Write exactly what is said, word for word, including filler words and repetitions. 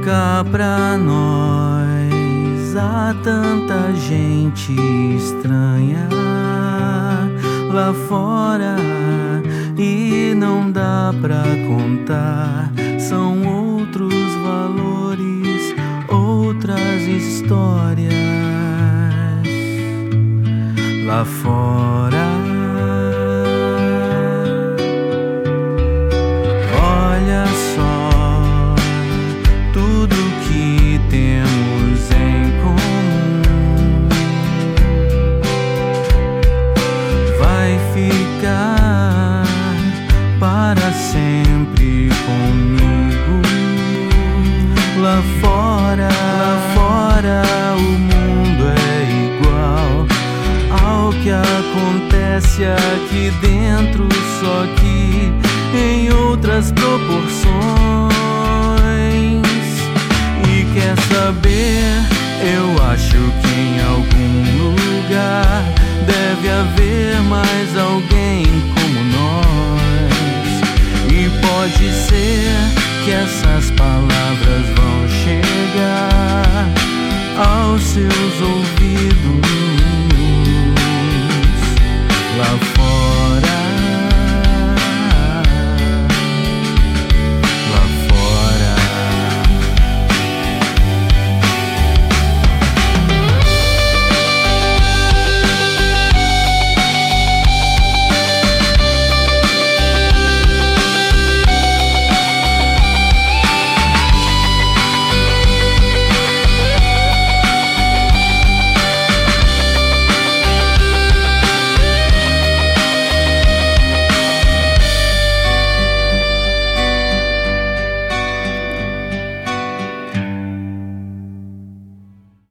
Cá pra nós há tanta gente estranha lá fora e não dá pra contar. São outros valores, outras histórias lá fora. Olha só tudo que temos em comum. Vai ficar para sempre comigo. Lá fora, lá fora o mundo é igual ao que acontece aqui dentro, só que em outras proporções. E quer saber? Eu acho que em algum lugar deve haver mais alguém como nós. E pode ser que essas palavras vão chegar aos seus ouvidos